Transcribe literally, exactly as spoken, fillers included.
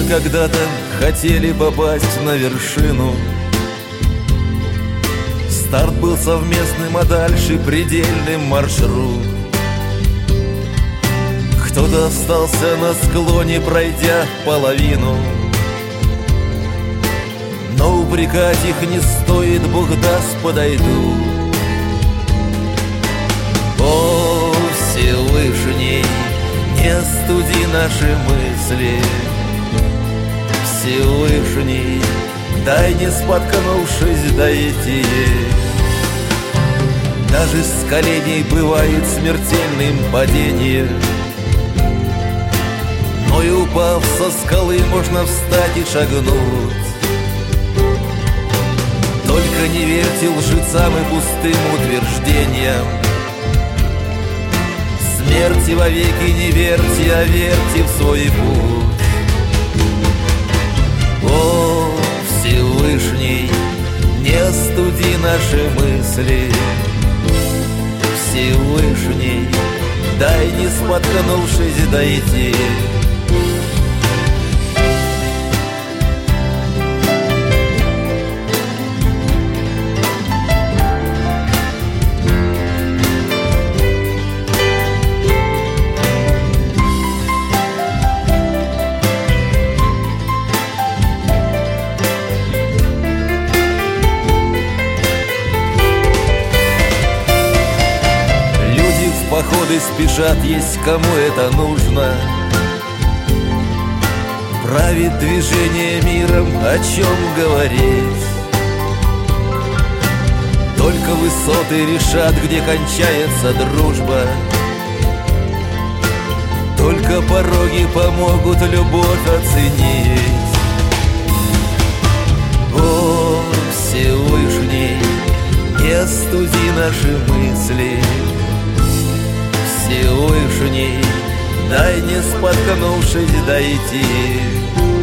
когда-то хотели попасть на вершину. Старт был совместным, а дальше предельным маршрут. Кто-то остался на склоне, пройдя половину. Но упрекать их не стоит, Бог даст, подойду. О, Всевышний, не студи наши мысли. Всевышний, дай, не споткнувшись, дойти. Даже с коленей бывает смертельным падение, но и упав со скалы, можно встать и шагнуть. Только не верьте лжецам и пустым утверждениям. Смерти вовеки не верьте, а верьте в свой путь. О, Всевышний, не студи наши мысли. Всевышний, дай, не споткнувшись, дойти. Походы спешат, есть кому это нужно. Правит движение миром, о чем говорить. Только высоты решат, где кончается дружба. Только пороги помогут любовь оценить. О, Всевышний, не студи наши мысли. Всевышний, дай, не споткнувшись, дойти.